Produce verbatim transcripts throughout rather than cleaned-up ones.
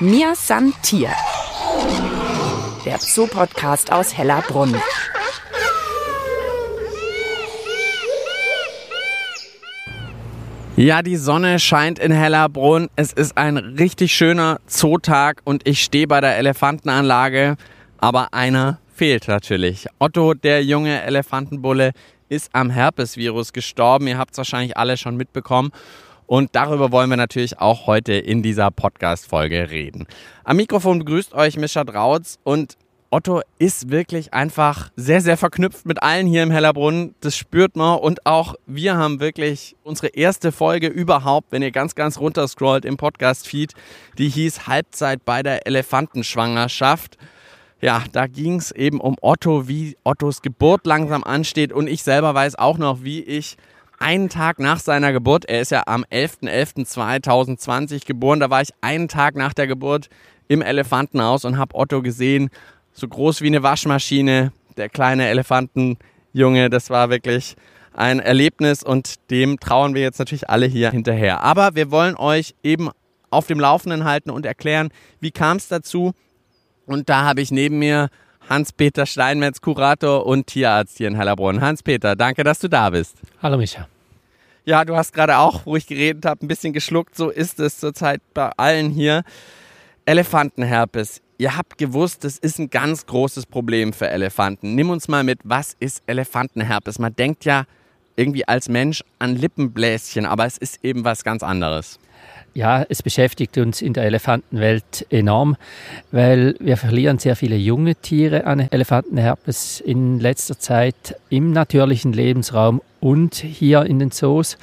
Mir san Tier, der Zoo-Podcast aus Hellerbrunn. Ja, die Sonne scheint in Hellerbrunn. Es ist ein richtig schöner Zootag und ich stehe bei der Elefantenanlage. Aber einer fehlt natürlich. Otto, der junge Elefantenbulle, ist am Herpesvirus gestorben. Ihr habt es wahrscheinlich alle schon mitbekommen. Und darüber wollen wir natürlich auch heute in dieser Podcast-Folge reden. Am Mikrofon begrüßt euch Mischa Drautz und Otto ist wirklich einfach sehr, sehr verknüpft mit allen hier im Hellerbrunn. Das spürt man und auch wir haben wirklich unsere erste Folge überhaupt, wenn ihr ganz, ganz runter scrollt im Podcast-Feed, die hieß Halbzeit bei der Elefantenschwangerschaft. Ja, da ging es eben um Otto, wie Ottos Geburt langsam ansteht und ich selber weiß auch noch, wie ich einen Tag nach seiner Geburt, er ist ja am elfter elfter zweitausendzwanzig geboren, da war ich einen Tag nach der Geburt im Elefantenhaus und habe Otto gesehen, so groß wie eine Waschmaschine, der kleine Elefantenjunge, das war wirklich ein Erlebnis und dem trauern wir jetzt natürlich alle hier hinterher. Aber wir wollen euch eben auf dem Laufenden halten und erklären, wie kam es dazu. Und da habe ich neben mir Hans-Peter Steinmetz, Kurator und Tierarzt hier in Hellerbrunn. Hans-Peter, danke, dass du da bist. Hallo Micha. Ja, du hast gerade auch, wo ich geredet habe, ein bisschen geschluckt. So ist es zurzeit bei allen hier. Elefantenherpes. Ihr habt gewusst, das ist ein ganz großes Problem für Elefanten. Nimm uns mal mit, was ist Elefantenherpes? Man denkt ja irgendwie als Mensch an Lippenbläschen, aber es ist eben was ganz anderes. Ja, es beschäftigt uns in der Elefantenwelt enorm, weil wir verlieren sehr viele junge Tiere an Elefantenherpes in letzter Zeit im natürlichen Lebensraum und hier in den Zoos.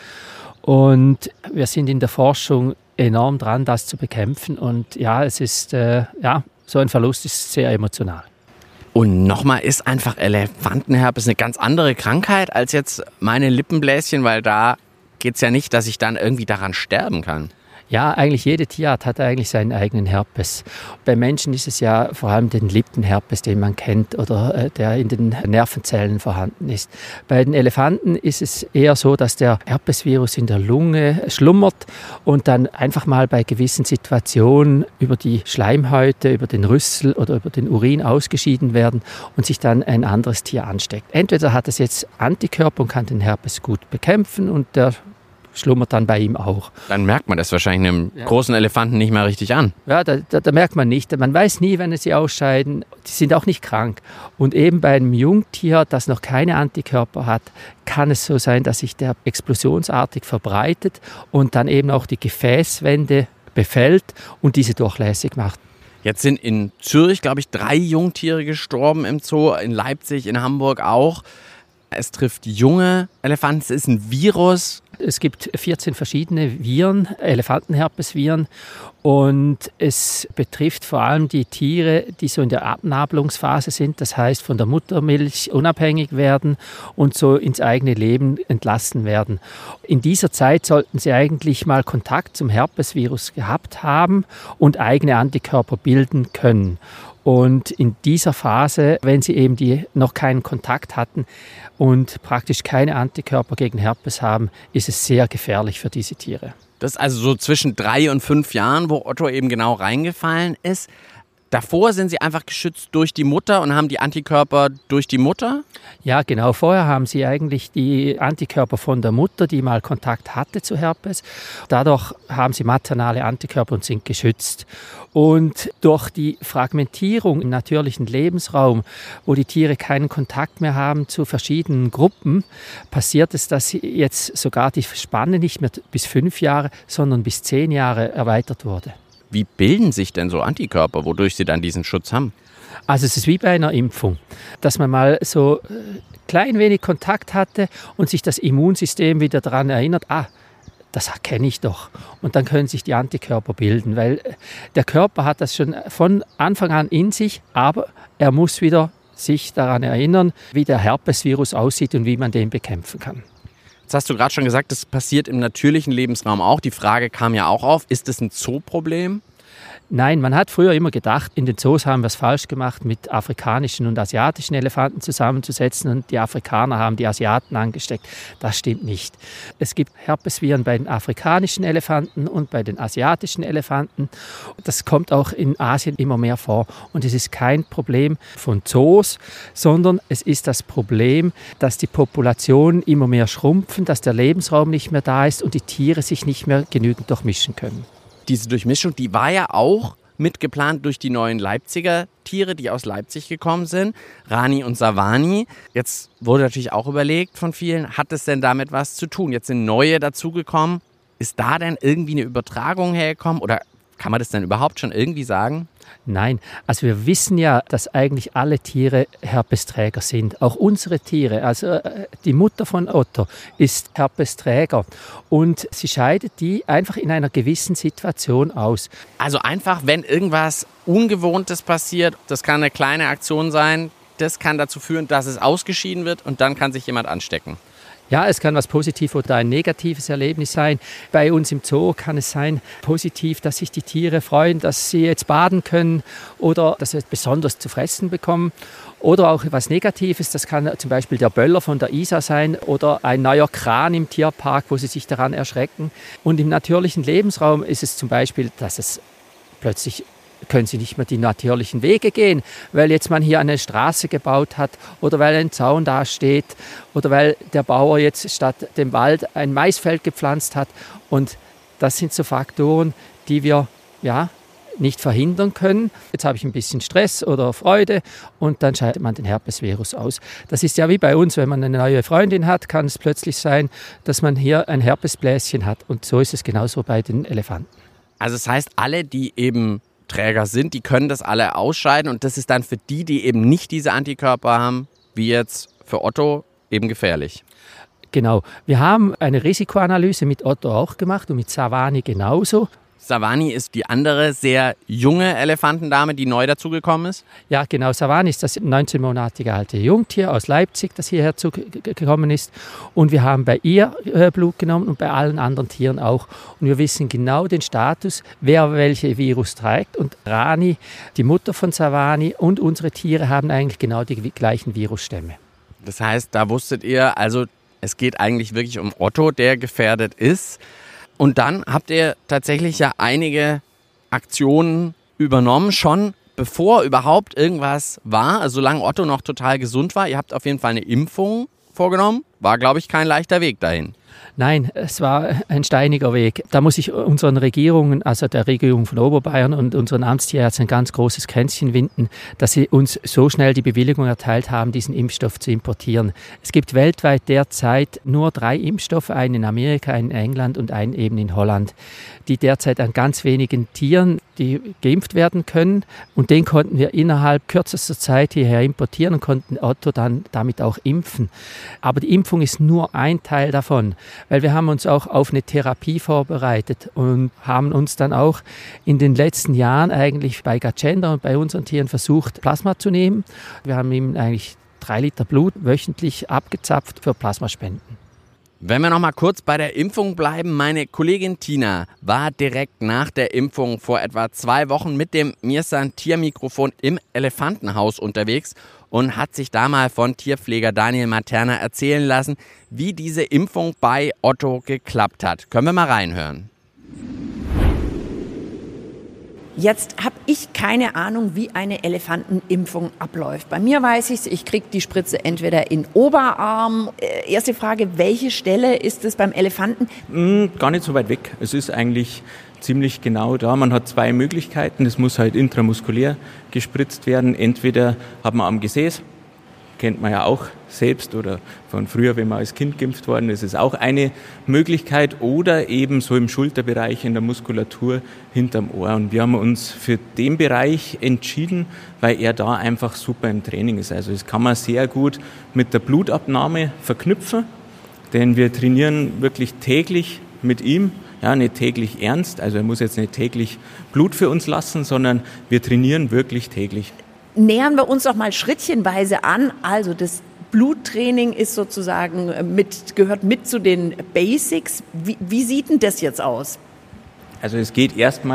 Und wir sind in der Forschung enorm dran, das zu bekämpfen. Und ja, es ist, äh, ja, so ein Verlust ist sehr emotional. Und nochmal ist einfach Elefantenherpes eine ganz andere Krankheit als jetzt meine Lippenbläschen, weil da geht es ja nicht, dass ich dann irgendwie daran sterben kann. Ja, eigentlich jede Tierart hat eigentlich seinen eigenen Herpes. Bei Menschen ist es ja vor allem den Lippenherpes, den man kennt oder äh, der in den Nervenzellen vorhanden ist. Bei den Elefanten ist es eher so, dass der Herpesvirus in der Lunge schlummert und dann einfach mal bei gewissen Situationen über die Schleimhäute, über den Rüssel oder über den Urin ausgeschieden werden und sich dann ein anderes Tier ansteckt. Entweder hat es jetzt Antikörper und kann den Herpes gut bekämpfen und der schlummert dann bei ihm auch. Dann merkt man das wahrscheinlich einem ja. großen Elefanten nicht mehr richtig an. Ja, da, da, da merkt man nicht. Man weiß nie, wenn sie ausscheiden. Die sind auch nicht krank. Und eben bei einem Jungtier, das noch keine Antikörper hat, kann es so sein, dass sich der explosionsartig verbreitet und dann eben auch die Gefäßwände befällt und diese durchlässig macht. Jetzt sind in Zürich, glaube ich, drei Jungtiere gestorben im Zoo, in Leipzig, in Hamburg auch. Es trifft junge Elefanten, es ist ein Virus. Es gibt vierzehn verschiedene Viren, Elefantenherpesviren. Und es betrifft vor allem die Tiere, die so in der Abnabelungsphase sind. Das heißt, von der Muttermilch unabhängig werden und so ins eigene Leben entlassen werden. In dieser Zeit sollten sie eigentlich mal Kontakt zum Herpesvirus gehabt haben und eigene Antikörper bilden können. Und in dieser Phase, wenn sie eben die noch keinen Kontakt hatten und praktisch keine Antikörper gegen Herpes haben, ist es sehr gefährlich für diese Tiere. Das ist also so zwischen drei und fünf Jahren, wo Otto eben genau reingefallen ist. Davor sind sie einfach geschützt durch die Mutter und haben die Antikörper durch die Mutter? Ja, genau. Vorher haben sie eigentlich die Antikörper von der Mutter, die mal Kontakt hatte zu Herpes. Dadurch haben sie maternale Antikörper und sind geschützt. Und durch die Fragmentierung im natürlichen Lebensraum, wo die Tiere keinen Kontakt mehr haben zu verschiedenen Gruppen, passiert es, dass jetzt sogar die Spanne nicht mehr bis fünf Jahre, sondern bis zehn Jahre erweitert wurde. Wie bilden sich denn so Antikörper, wodurch sie dann diesen Schutz haben? Also es ist wie bei einer Impfung, dass man mal so klein wenig Kontakt hatte und sich das Immunsystem wieder daran erinnert, ah, das kenne ich doch. Und dann können sich die Antikörper bilden, weil der Körper hat das schon von Anfang an in sich, aber er muss wieder sich daran erinnern, wie der Herpesvirus aussieht und wie man den bekämpfen kann. Jetzt hast du gerade schon gesagt, das passiert im natürlichen Lebensraum auch. Die Frage kam ja auch auf, ist das ein Zooproblem? Nein, man hat früher immer gedacht, in den Zoos haben wir es falsch gemacht, mit afrikanischen und asiatischen Elefanten zusammenzusetzen und die Afrikaner haben die Asiaten angesteckt. Das stimmt nicht. Es gibt Herpesviren bei den afrikanischen Elefanten und bei den asiatischen Elefanten. Das kommt auch in Asien immer mehr vor. Und es ist kein Problem von Zoos, sondern es ist das Problem, dass die Populationen immer mehr schrumpfen, dass der Lebensraum nicht mehr da ist und die Tiere sich nicht mehr genügend durchmischen können. Diese Durchmischung, die war ja auch mitgeplant durch die neuen Leipziger Tiere, die aus Leipzig gekommen sind, Rani und Savani. Jetzt wurde natürlich auch überlegt von vielen, hat es denn damit was zu tun? Jetzt sind neue dazugekommen. Ist da denn irgendwie eine Übertragung hergekommen oder kann man das denn überhaupt schon irgendwie sagen? Nein, also wir wissen ja, dass eigentlich alle Tiere Herpesträger sind. Auch unsere Tiere, also die Mutter von Otto ist Herpesträger und sie scheidet die einfach in einer gewissen Situation aus. Also einfach, wenn irgendwas Ungewohntes passiert, das kann eine kleine Aktion sein, das kann dazu führen, dass es ausgeschieden wird und dann kann sich jemand anstecken. Ja, es kann was Positives oder ein negatives Erlebnis sein. Bei uns im Zoo kann es sein, positiv, dass sich die Tiere freuen, dass sie jetzt baden können oder dass sie besonders zu fressen bekommen. Oder auch was Negatives, das kann zum Beispiel der Böller von der Isar sein oder ein neuer Kran im Tierpark, wo sie sich daran erschrecken. Und im natürlichen Lebensraum ist es zum Beispiel, dass es plötzlich können sie nicht mehr die natürlichen Wege gehen, weil jetzt man hier eine Straße gebaut hat oder weil ein Zaun da steht oder weil der Bauer jetzt statt dem Wald ein Maisfeld gepflanzt hat. Und das sind so Faktoren, die wir ja nicht verhindern können. Jetzt habe ich ein bisschen Stress oder Freude und dann scheidet man den Herpesvirus aus. Das ist ja wie bei uns, wenn man eine neue Freundin hat, kann es plötzlich sein, dass man hier ein Herpesbläschen hat. Und so ist es genauso bei den Elefanten. Also das heißt, alle, die eben Träger sind, die können das alle ausscheiden und das ist dann für die, die eben nicht diese Antikörper haben, wie jetzt für Otto, eben gefährlich. Genau. Wir haben eine Risikoanalyse mit Otto auch gemacht und mit Savani genauso. Savani ist die andere sehr junge Elefantendame, die neu dazugekommen ist? Ja, genau. Savani ist das neunzehn-monatige alte Jungtier aus Leipzig, das hierher gekommen ist. Und wir haben bei ihr äh, Blut genommen und bei allen anderen Tieren auch. Und wir wissen genau den Status, wer welche Virus trägt. Und Rani, die Mutter von Savani und unsere Tiere haben eigentlich genau die gleichen Virusstämme. Das heißt, da wusstet ihr, also es geht eigentlich wirklich um Otto, der gefährdet ist. Und dann habt ihr tatsächlich ja einige Aktionen übernommen, schon bevor überhaupt irgendwas war, also solange Otto noch total gesund war. Ihr habt auf jeden Fall eine Impfung vorgenommen, war, glaube ich, kein leichter Weg dahin. Nein, es war ein steiniger Weg. Da muss ich unseren Regierungen, also der Regierung von Oberbayern und unseren Amtstierärzten ein ganz großes Kränzchen winden, dass sie uns so schnell die Bewilligung erteilt haben, diesen Impfstoff zu importieren. Es gibt weltweit derzeit nur drei Impfstoffe, einen in Amerika, einen in England und einen eben in Holland, die derzeit an ganz wenigen Tieren, die geimpft werden können. Und den konnten wir innerhalb kürzester Zeit hierher importieren und konnten Otto dann damit auch impfen. Aber die Impfung ist nur ein Teil davon, weil wir haben uns auch auf eine Therapie vorbereitet und haben uns dann auch in den letzten Jahren eigentlich bei Gacenda und bei unseren Tieren versucht, Plasma zu nehmen. Wir haben ihm eigentlich drei Liter Blut wöchentlich abgezapft für Plasmaspenden. Wenn wir noch mal kurz bei der Impfung bleiben, meine Kollegin Tina war direkt nach der Impfung vor etwa zwei Wochen mit dem Mirsan Tiermikrofon im Elefantenhaus unterwegs und hat sich da mal von Tierpfleger Daniel Materna erzählen lassen, wie diese Impfung bei Otto geklappt hat. Können wir mal reinhören. Jetzt habe ich keine Ahnung, wie eine Elefantenimpfung abläuft. Bei mir weiß ich es, ich kriege die Spritze entweder in Oberarm. Äh, erste Frage, welche Stelle ist es beim Elefanten? Mm, gar nicht so weit weg. Es ist eigentlich ziemlich genau da. Man hat zwei Möglichkeiten. Das muss halt intramuskulär gespritzt werden. Entweder hat man am Gesäß, kennt man ja auch selbst oder von früher, wenn man als Kind geimpft worden ist, ist auch eine Möglichkeit oder eben so im Schulterbereich in der Muskulatur hinterm Ohr. Und wir haben uns für den Bereich entschieden, weil er da einfach super im Training ist. Also das kann man sehr gut mit der Blutabnahme verknüpfen, denn wir trainieren wirklich täglich mit ihm. Ja, nicht täglich ernst, also er muss jetzt nicht täglich Blut für uns lassen, sondern wir trainieren wirklich täglich. Nähern wir uns doch mal schrittchenweise an. Also das Bluttraining ist sozusagen mit, gehört mit zu den Basics. Wie, wie sieht denn das jetzt aus? Also es geht erstmal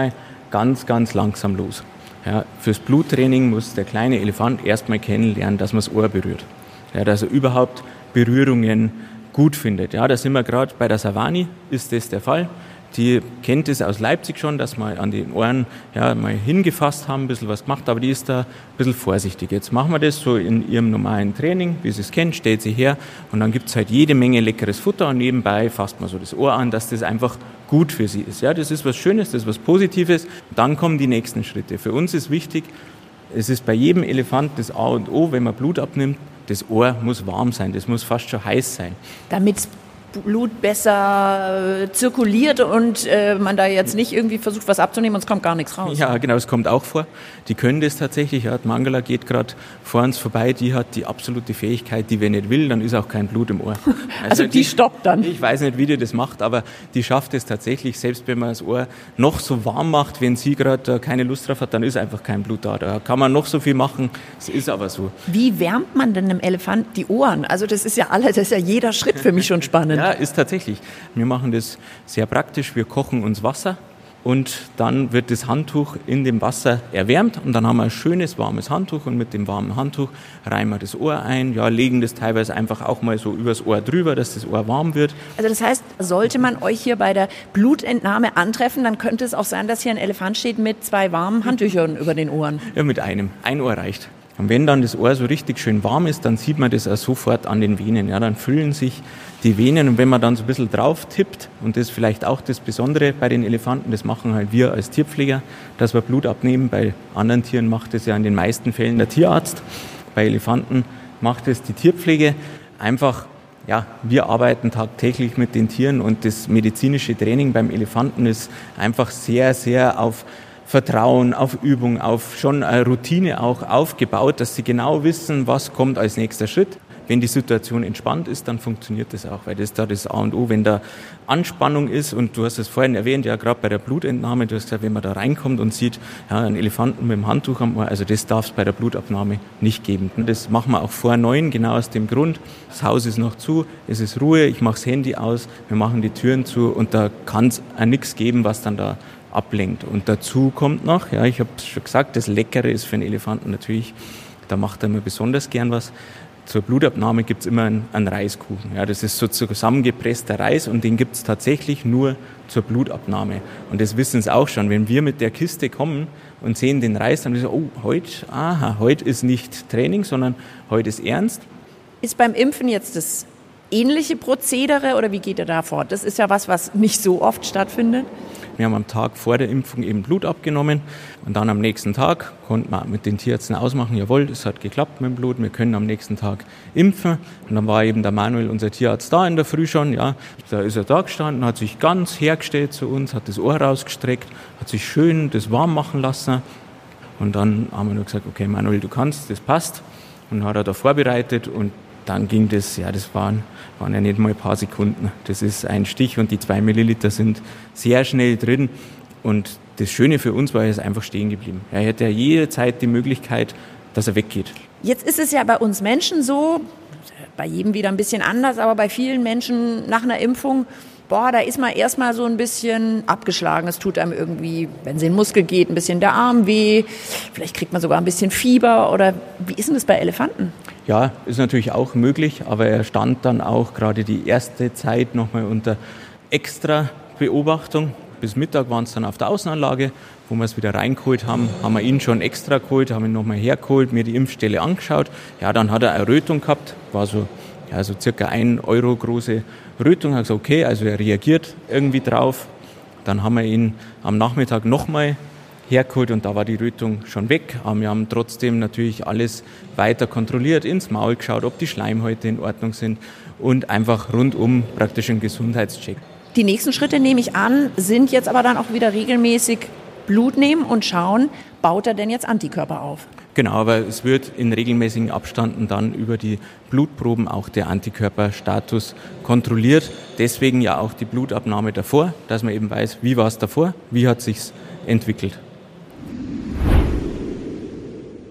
ganz, ganz langsam los. Ja, fürs Bluttraining muss der kleine Elefant erstmal kennenlernen, dass man das Ohr berührt. Ja, dass er überhaupt Berührungen gut findet. Ja, da sind wir gerade bei der Savani, ist das der Fall. Die kennt es aus Leipzig schon, dass wir an den Ohren ja, mal hingefasst haben, ein bisschen was gemacht, aber die ist da ein bisschen vorsichtig. Jetzt machen wir das so in ihrem normalen Training, wie sie es kennt, stellt sie her und dann gibt es halt jede Menge leckeres Futter und nebenbei fasst man so das Ohr an, dass das einfach gut für sie ist. Ja, das ist was Schönes, das ist was Positives. Dann kommen die nächsten Schritte. Für uns ist wichtig, es ist bei jedem Elefant das A und O, wenn man Blut abnimmt, das Ohr muss warm sein, das muss fast schon heiß sein. Damit Blut besser äh, zirkuliert und äh, man da jetzt nicht irgendwie versucht, was abzunehmen und es kommt gar nichts raus. Ja, genau, es kommt auch vor. Die können das tatsächlich. Ja, die Mangala geht gerade vor uns vorbei, die hat die absolute Fähigkeit, die wenn nicht will, dann ist auch kein Blut im Ohr. Also, also die, die stoppt dann. Ich weiß nicht, wie die das macht, aber die schafft es tatsächlich, selbst wenn man das Ohr noch so warm macht, wenn sie gerade keine Lust drauf hat, dann ist einfach kein Blut da. Da kann man noch so viel machen, es ist aber so. Wie wärmt man denn einem Elefant die Ohren? Also das ist ja alles, das ist ja jeder Schritt für mich schon spannend. Ja, ist tatsächlich. Wir machen das sehr praktisch. Wir kochen uns Wasser und dann wird das Handtuch in dem Wasser erwärmt und dann haben wir ein schönes warmes Handtuch und mit dem warmen Handtuch reiben wir das Ohr ein, ja, legen das teilweise einfach auch mal so übers Ohr drüber, dass das Ohr warm wird. Also das heißt, sollte man euch hier bei der Blutentnahme antreffen, dann könnte es auch sein, dass hier ein Elefant steht mit zwei warmen Handtüchern über den Ohren. Ja, mit einem. Ein Ohr reicht. Und wenn dann das Ohr so richtig schön warm ist, dann sieht man das auch sofort an den Venen. Ja, dann füllen sich die Venen und wenn man dann so ein bisschen drauf tippt, und das ist vielleicht auch das Besondere bei den Elefanten, das machen halt wir als Tierpfleger, dass wir Blut abnehmen. Bei anderen Tieren macht das ja in den meisten Fällen der Tierarzt. Bei Elefanten macht es die Tierpflege. Einfach, ja, wir arbeiten tagtäglich mit den Tieren und das medizinische Training beim Elefanten ist einfach sehr, sehr auf Vertrauen, auf Übung, auf schon eine Routine auch aufgebaut, dass sie genau wissen, was kommt als nächster Schritt. Wenn die Situation entspannt ist, dann funktioniert das auch, weil das da das A und O, wenn da Anspannung ist und du hast es vorhin erwähnt, ja gerade bei der Blutentnahme, du hast gesagt, wenn man da reinkommt und sieht, ja, einen Elefanten mit dem Handtuch am Ohr, also das darf es bei der Blutabnahme nicht geben. Das machen wir auch vor neun, genau aus dem Grund, das Haus ist noch zu, es ist Ruhe, ich mache das Handy aus, wir machen die Türen zu und da kann es nichts geben, was dann da ablenkt. Und dazu kommt noch, ja, ich habe es schon gesagt, das Leckere ist für einen Elefanten natürlich, da macht er immer besonders gern was. Zur Blutabnahme gibt es immer einen, einen Reiskuchen. Ja, das ist so zusammengepresster Reis und den gibt es tatsächlich nur zur Blutabnahme. Und das wissen Sie auch schon, wenn wir mit der Kiste kommen und sehen den Reis, dann wissen wir, oh, heute, aha, heute ist nicht Training, sondern heute ist ernst. Ist beim Impfen jetzt das ähnliche Prozedere oder wie geht ihr da fort? Das ist ja was, was nicht so oft stattfindet. Wir haben am Tag vor der Impfung eben Blut abgenommen und dann am nächsten Tag konnten wir mit den Tierärzten ausmachen, jawohl, das hat geklappt mit dem Blut, wir können am nächsten Tag impfen. Und dann war eben der Manuel, unser Tierarzt, da in der Früh schon, ja, da ist er da gestanden, hat sich ganz hergestellt zu uns, hat das Ohr rausgestreckt, hat sich schön das warm machen lassen und dann haben wir nur gesagt, okay Manuel, du kannst, das passt und dann hat er da vorbereitet und dann ging das, ja, das waren, waren ja nicht mal ein paar Sekunden. Das ist ein Stich und die zwei Milliliter sind sehr schnell drin. Und das Schöne für uns war, er ist einfach stehen geblieben. Er hätte ja jederzeit die Möglichkeit, dass er weggeht. Jetzt ist es ja bei uns Menschen so, bei jedem wieder ein bisschen anders, aber bei vielen Menschen nach einer Impfung, boah, da ist man erstmal so ein bisschen abgeschlagen. Es tut einem irgendwie, wenn es in den Muskel geht, ein bisschen der Arm weh. Vielleicht kriegt man sogar ein bisschen Fieber. Oder wie ist denn das bei Elefanten? Ja, ist natürlich auch möglich, aber er stand dann auch gerade die erste Zeit nochmal unter extra Beobachtung. Bis Mittag waren es dann auf der Außenanlage, wo wir es wieder reingeholt haben, haben wir ihn schon extra geholt, haben ihn nochmal hergeholt, mir die Impfstelle angeschaut. Ja, dann hat er eine Rötung gehabt, war so, ja, so circa ein Euro große Rötung. Ich habe gesagt, okay, also er reagiert irgendwie drauf. Dann haben wir ihn am Nachmittag nochmal hergeholt und da war die Rötung schon weg. Aber wir haben trotzdem natürlich alles weiter kontrolliert, ins Maul geschaut, ob die Schleimhäute in Ordnung sind und einfach rundum praktisch einen Gesundheitscheck. Die nächsten Schritte, nehme ich an, sind jetzt aber dann auch wieder regelmäßig Blut nehmen und schauen, baut er denn jetzt Antikörper auf? Genau, aber es wird in regelmäßigen Abständen dann über die Blutproben auch der Antikörperstatus kontrolliert. Deswegen ja auch die Blutabnahme davor, dass man eben weiß, wie war es davor, wie hat es sich entwickelt.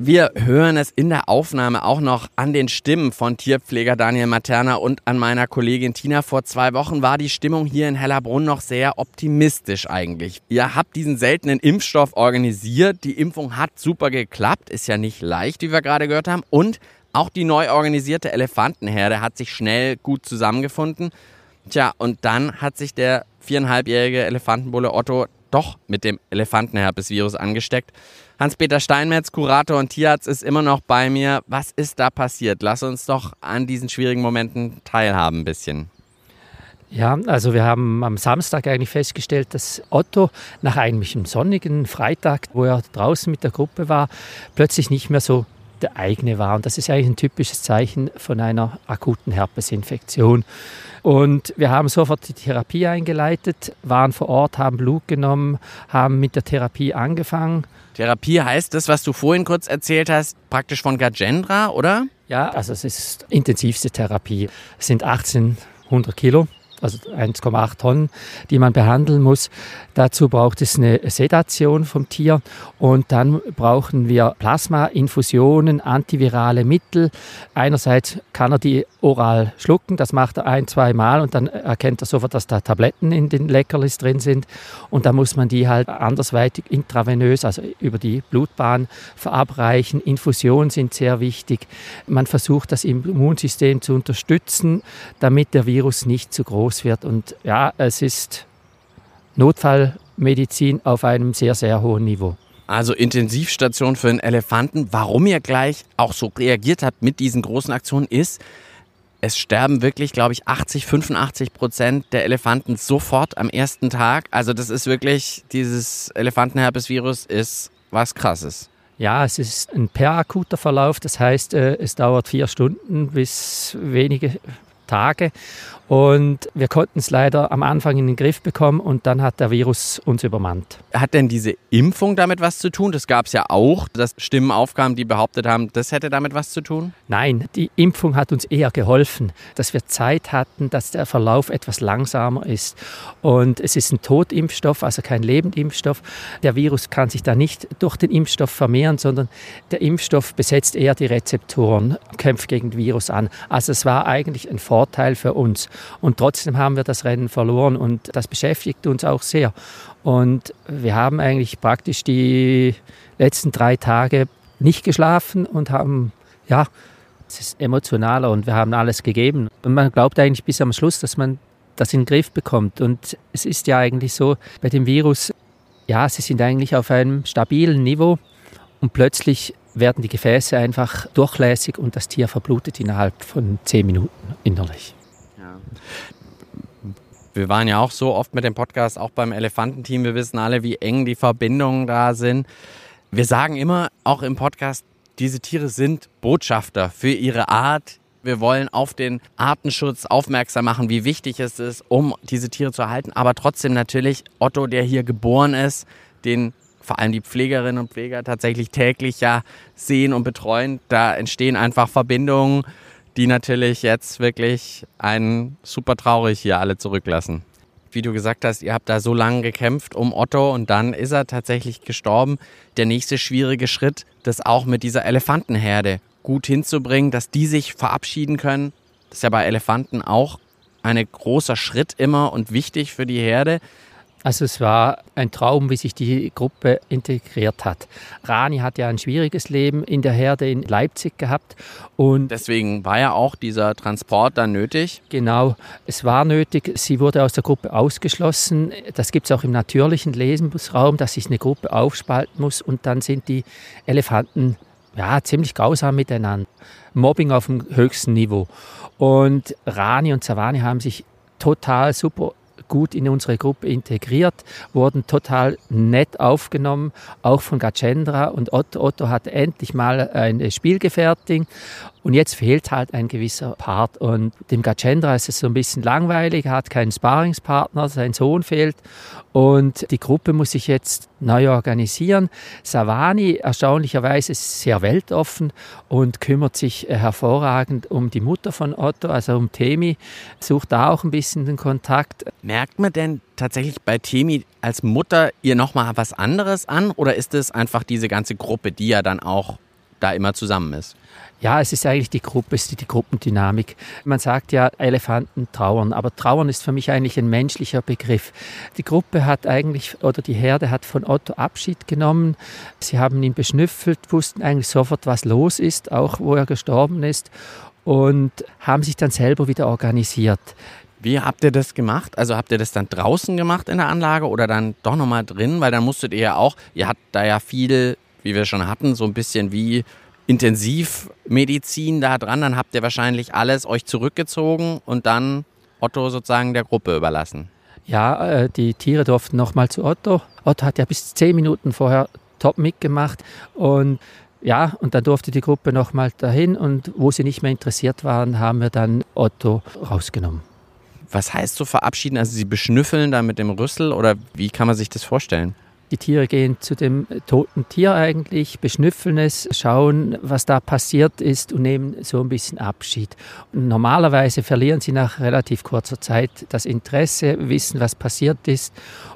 Wir hören es in der Aufnahme auch noch an den Stimmen von Tierpfleger Daniel Materna und an meiner Kollegin Tina. Vor zwei Wochen war die Stimmung hier in Hellerbrunn noch sehr optimistisch eigentlich. Ihr habt diesen seltenen Impfstoff organisiert. Die Impfung hat super geklappt. Ist ja nicht leicht, wie wir gerade gehört haben. Und auch die neu organisierte Elefantenherde hat sich schnell gut zusammengefunden. Tja, und dann hat sich der viereinhalbjährige Elefantenbulle Otto doch mit dem Elefantenherpesvirus angesteckt. Hans-Peter Steinmetz, Kurator und Tierarzt, ist immer noch bei mir. Was ist da passiert? Lass uns doch an diesen schwierigen Momenten teilhaben ein bisschen. Ja, also wir haben am Samstag eigentlich festgestellt, dass Otto nach eigentlich einem sonnigen Freitag, wo er draußen mit der Gruppe war, plötzlich nicht mehr so der eigene war. Und das ist eigentlich ein typisches Zeichen von einer akuten Herpesinfektion. Und wir haben sofort die Therapie eingeleitet, waren vor Ort, haben Blut genommen, haben mit der Therapie angefangen. Therapie heißt das, was du vorhin kurz erzählt hast, praktisch von Gajendra, oder? Ja, also es ist intensivste Therapie. Es sind achtzehnhundert Kilo, also eins Komma acht Tonnen, die man behandeln muss. Dazu braucht es eine Sedation vom Tier und dann brauchen wir Plasmainfusionen, antivirale Mittel. Einerseits kann er die oral schlucken, das macht er ein-, zweimal und dann erkennt er sofort, dass da Tabletten in den Leckerlis drin sind und dann muss man die halt andersweitig intravenös, also über die Blutbahn verabreichen. Infusionen sind sehr wichtig. Man versucht, das Immunsystem zu unterstützen, damit der Virus nicht zu groß wird und ja, es ist Notfallmedizin auf einem sehr, sehr hohen Niveau. Also Intensivstation für einen Elefanten. Warum ihr gleich auch so reagiert habt mit diesen großen Aktionen ist, es sterben wirklich, glaube ich, achtzig, fünfundachtzig Prozent der Elefanten sofort am ersten Tag. Also das ist wirklich, dieses Elefantenherpesvirus ist was Krasses. Ja, es ist ein perakuter Verlauf. Das heißt, es dauert vier Stunden bis wenige Tage. Und wir konnten es leider am Anfang in den Griff bekommen und dann hat der Virus uns übermannt. Hat denn diese Impfung damit was zu tun? Das gab es ja auch, dass Stimmen aufkamen, die behauptet haben, das hätte damit was zu tun? Nein, die Impfung hat uns eher geholfen, dass wir Zeit hatten, dass der Verlauf etwas langsamer ist. Und es ist ein Totimpfstoff, also kein Lebendimpfstoff. Der Virus kann sich da nicht durch den Impfstoff vermehren, sondern der Impfstoff besetzt eher die Rezeptoren, kämpft gegen das Virus an. Also es war eigentlich ein Vorteil für uns. Und trotzdem haben wir das Rennen verloren und das beschäftigt uns auch sehr. Und wir haben eigentlich praktisch die letzten drei Tage nicht geschlafen und haben, ja, es ist emotionaler und wir haben alles gegeben. Und man glaubt eigentlich bis am Schluss, dass man das in den Griff bekommt. Und es ist ja eigentlich so, bei dem Virus, ja, sie sind eigentlich auf einem stabilen Niveau und plötzlich werden die Gefäße einfach durchlässig und das Tier verblutet innerhalb von zehn Minuten innerlich. Wir waren ja auch so oft mit dem Podcast, auch beim Elefantenteam. Wir wissen alle, wie eng die Verbindungen da sind. Wir sagen immer, auch im Podcast, diese Tiere sind Botschafter für ihre Art. Wir wollen auf den Artenschutz aufmerksam machen, wie wichtig es ist, um diese Tiere zu erhalten. Aber trotzdem natürlich Otto, der hier geboren ist, den vor allem die Pflegerinnen und Pfleger tatsächlich täglich ja sehen und betreuen. Da entstehen einfach Verbindungen, die natürlich jetzt wirklich einen super traurig hier alle zurücklassen. Wie du gesagt hast, ihr habt da so lange gekämpft um Otto und dann ist er tatsächlich gestorben. Der nächste schwierige Schritt, das auch mit dieser Elefantenherde gut hinzubringen, dass die sich verabschieden können. Das ist ja bei Elefanten auch ein großer Schritt immer und wichtig für die Herde. Also es war ein Traum, wie sich die Gruppe integriert hat. Rani hat ja ein schwieriges Leben in der Herde in Leipzig gehabt. Und deswegen war ja auch dieser Transport dann nötig. Genau, es war nötig. Sie wurde aus der Gruppe ausgeschlossen. Das gibt es auch im natürlichen Lebensraum, dass sich eine Gruppe aufspalten muss. Und dann sind die Elefanten ja, ziemlich grausam miteinander. Mobbing auf dem höchsten Niveau. Und Rani und Savani haben sich total super gut in unsere Gruppe integriert, wurden total nett aufgenommen, auch von Gajendra und Otto. Otto hatte endlich mal eine Spielgefährtin und jetzt fehlt halt ein gewisser Part und dem Gajendra ist es so ein bisschen langweilig, er hat keinen Sparringspartner, sein Sohn fehlt und die Gruppe muss sich jetzt neu organisieren. Savani erstaunlicherweise ist sehr weltoffen und kümmert sich hervorragend um die Mutter von Otto, also um Temi, sucht da auch ein bisschen den Kontakt. Merkt man denn tatsächlich bei Temi als Mutter ihr nochmal was anderes an oder ist es einfach diese ganze Gruppe, die ja dann auch da immer zusammen ist. Ja, es ist eigentlich die Gruppe, es ist die Gruppendynamik. Man sagt ja, Elefanten trauern, aber trauern ist für mich eigentlich ein menschlicher Begriff. Die Gruppe hat eigentlich, oder die Herde hat von Otto Abschied genommen. Sie haben ihn beschnüffelt, wussten eigentlich sofort, was los ist, auch wo er gestorben ist, und haben sich dann selber wieder organisiert. Wie habt ihr das gemacht? Also habt ihr das dann draußen gemacht in der Anlage oder dann doch nochmal drin? Weil dann musstet ihr ja auch, ihr habt da ja viel, wie wir schon hatten, so ein bisschen wie Intensivmedizin da dran, dann habt ihr wahrscheinlich alles euch zurückgezogen und dann Otto sozusagen der Gruppe überlassen. Ja, die Tiere durften nochmal zu Otto. Otto hat ja bis zehn Minuten vorher top mitgemacht und ja, und dann durfte die Gruppe nochmal dahin und wo sie nicht mehr interessiert waren, haben wir dann Otto rausgenommen. Was heißt so verabschieden? Also sie beschnüffeln da mit dem Rüssel oder wie kann man sich das vorstellen? Die Tiere gehen zu dem toten Tier eigentlich, beschnüffeln es, schauen, was da passiert ist und nehmen so ein bisschen Abschied. Und normalerweise verlieren sie nach relativ kurzer Zeit das Interesse, wissen, was passiert ist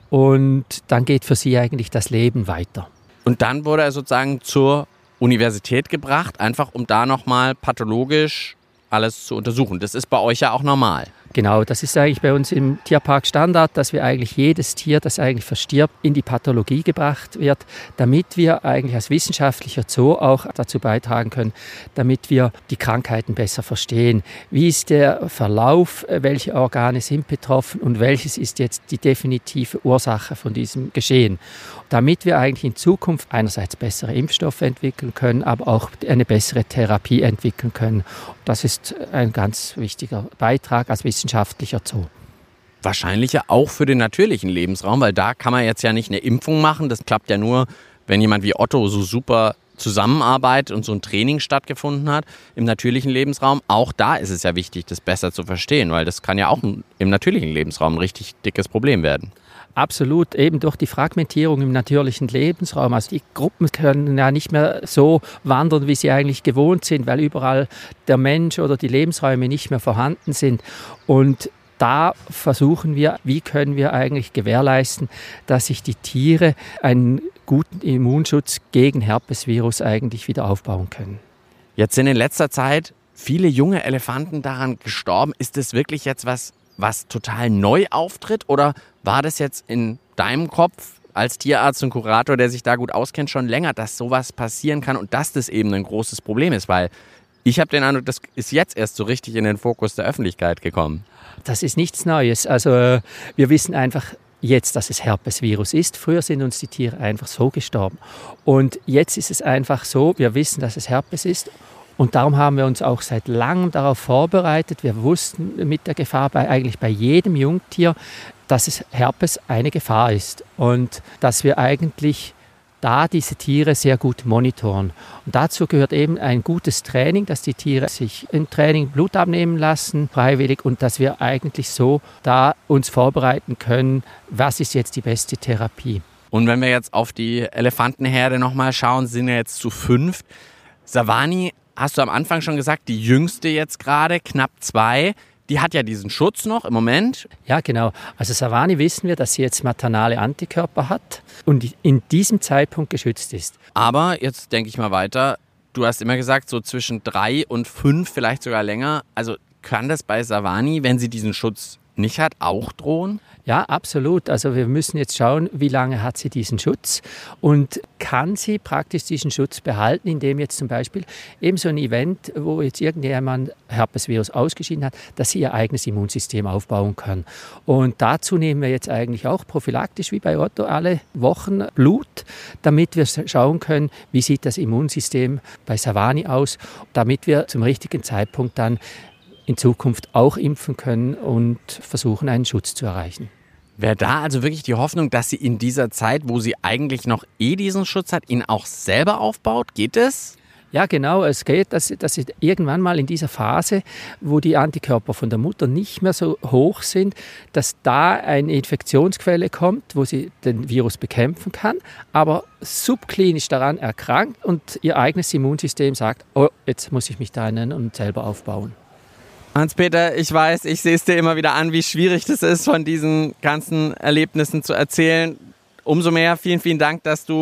und dann geht für sie eigentlich das Leben weiter. Und dann wurde er sozusagen zur Universität gebracht, einfach um da nochmal pathologisch alles zu untersuchen. Das ist bei euch ja auch normal. Genau, das ist eigentlich bei uns im Tierpark Standard, dass wir eigentlich jedes Tier, das eigentlich verstirbt, in die Pathologie gebracht wird, damit wir eigentlich als wissenschaftlicher Zoo auch dazu beitragen können, damit wir die Krankheiten besser verstehen. Wie ist der Verlauf, welche Organe sind betroffen und welches ist jetzt die definitive Ursache von diesem Geschehen? Damit wir eigentlich in Zukunft einerseits bessere Impfstoffe entwickeln können, aber auch eine bessere Therapie entwickeln können. Das ist ein ganz wichtiger Beitrag als wissenschaftlicher Zoo. Wahrscheinlich ja auch für den natürlichen Lebensraum, weil da kann man jetzt ja nicht eine Impfung machen. Das klappt ja nur, wenn jemand wie Otto so super zusammenarbeitet und so ein Training stattgefunden hat im natürlichen Lebensraum. Auch da ist es ja wichtig, das besser zu verstehen, weil das kann ja auch im natürlichen Lebensraum ein richtig dickes Problem werden. Absolut, eben durch die Fragmentierung im natürlichen Lebensraum. Also die Gruppen können ja nicht mehr so wandern, wie sie eigentlich gewohnt sind, weil überall der Mensch oder die Lebensräume nicht mehr vorhanden sind. Und da versuchen wir, wie können wir eigentlich gewährleisten, dass sich die Tiere einen guten Immunschutz gegen Herpesvirus eigentlich wieder aufbauen können. Jetzt sind in letzter Zeit viele junge Elefanten daran gestorben. Ist das wirklich jetzt was, was total neu auftritt oder war das jetzt in deinem Kopf als Tierarzt und Kurator, der sich da gut auskennt, schon länger, dass sowas passieren kann und dass das eben ein großes Problem ist? Weil ich habe den Eindruck, das ist jetzt erst so richtig in den Fokus der Öffentlichkeit gekommen. Das ist nichts Neues. Also wir wissen einfach jetzt, dass es Herpesvirus ist. Früher sind uns die Tiere einfach so gestorben. Und jetzt ist es einfach so, wir wissen, dass es Herpes ist. Und darum haben wir uns auch seit langem darauf vorbereitet. Wir wussten mit der Gefahr bei, eigentlich bei jedem Jungtier, dass es Herpes eine Gefahr ist. Und dass wir eigentlich da diese Tiere sehr gut monitoren. Und dazu gehört eben ein gutes Training, dass die Tiere sich im Training Blut abnehmen lassen, freiwillig, und dass wir eigentlich so da uns vorbereiten können, was ist jetzt die beste Therapie. Und wenn wir jetzt auf die Elefantenherde nochmal schauen, sind wir jetzt zu fünf. Savani, hast du am Anfang schon gesagt, die jüngste jetzt gerade, knapp zwei, die hat ja diesen Schutz noch im Moment. Ja, genau. Also Savani wissen wir, dass sie jetzt maternale Antikörper hat und in diesem Zeitpunkt geschützt ist. Aber jetzt denke ich mal weiter. Du hast immer gesagt, so zwischen drei und fünf, vielleicht sogar länger. Also kann das bei Savani, wenn sie diesen Schutz nicht hat, auch drohen? Ja, absolut. Also wir müssen jetzt schauen, wie lange hat sie diesen Schutz und kann sie praktisch diesen Schutz behalten, indem jetzt zum Beispiel eben so ein Event, wo jetzt irgendjemand Herpesvirus ausgeschieden hat, dass sie ihr eigenes Immunsystem aufbauen kann. Und dazu nehmen wir jetzt eigentlich auch prophylaktisch wie bei Otto alle Wochen Blut, damit wir schauen können, wie sieht das Immunsystem bei Savani aus, damit wir zum richtigen Zeitpunkt dann in Zukunft auch impfen können und versuchen, einen Schutz zu erreichen. Wäre da also wirklich die Hoffnung, dass sie in dieser Zeit, wo sie eigentlich noch eh diesen Schutz hat, ihn auch selber aufbaut? Geht es? Ja, genau. Es geht, dass, dass sie irgendwann mal in dieser Phase, wo die Antikörper von der Mutter nicht mehr so hoch sind, dass da eine Infektionsquelle kommt, wo sie den Virus bekämpfen kann, aber subklinisch daran erkrankt und ihr eigenes Immunsystem sagt, oh, jetzt muss ich mich da nennen und selber aufbauen. Hans-Peter, ich weiß, ich sehe es dir immer wieder an, wie schwierig das ist, von diesen ganzen Erlebnissen zu erzählen. Umso mehr vielen, vielen Dank, dass du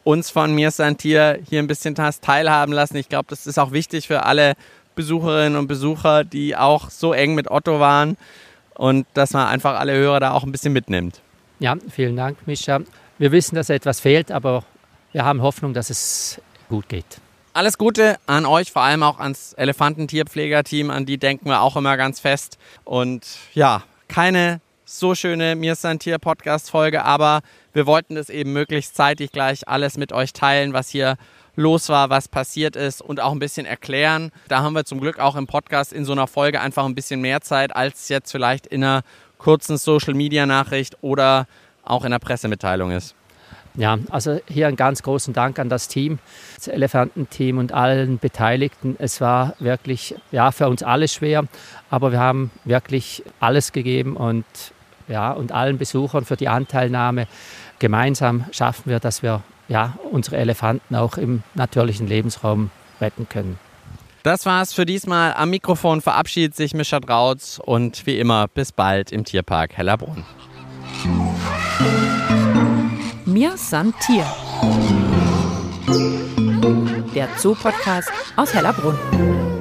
uns von Mir ist ein Tier hier ein bisschen teilhaben lassen. Ich glaube, das ist auch wichtig für alle Besucherinnen und Besucher, die auch so eng mit Otto waren und dass man einfach alle Hörer da auch ein bisschen mitnimmt. Ja, vielen Dank, Mischa. Wir wissen, dass etwas fehlt, aber wir haben Hoffnung, dass es gut geht. Alles Gute an euch, vor allem auch ans Elefantentierpflegerteam, an die denken wir auch immer ganz fest. Und ja, keine so schöne Mir ist ein Tier Podcast-Folge, aber wir wollten das eben möglichst zeitig gleich alles mit euch teilen, was hier los war, was passiert ist und auch ein bisschen erklären. Da haben wir zum Glück auch im Podcast in so einer Folge einfach ein bisschen mehr Zeit, als jetzt vielleicht in einer kurzen Social-Media-Nachricht oder auch in einer Pressemitteilung ist. Ja, also hier einen ganz großen Dank an das Team, das Elefantenteam und allen Beteiligten. Es war wirklich ja, für uns alle schwer, aber wir haben wirklich alles gegeben und, ja, und allen Besuchern für die Anteilnahme. Gemeinsam schaffen wir, dass wir ja, unsere Elefanten auch im natürlichen Lebensraum retten können. Das war's für diesmal. Am Mikrofon verabschiedet sich Mischa Drautz und wie immer bis bald im Tierpark Hellerbrunn. Mir ist ein Tier. Der Zoo-Podcast aus Hellerbrunn.